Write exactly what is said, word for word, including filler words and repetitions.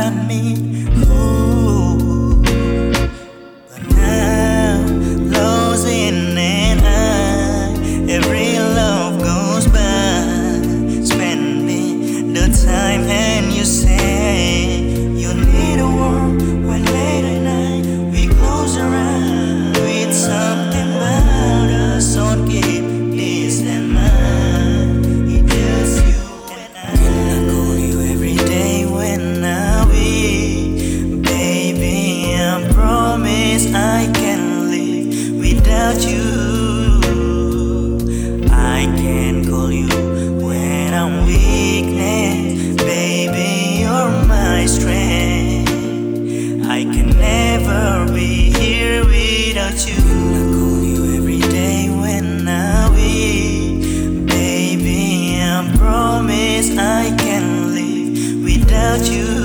me. Ooh. But now, losing and I, every love goes by. Spending the time and you say you need a warm when late at night we close our eyes. With something about us on keep this and mine. It's just you and I. Can I call you every day when I be? Baby, I promise I can live without you. I can call you when I'm weakness. Baby, you're my strength. I can never be here without you. I call you every day when I weak. Baby, I promise I can live without you.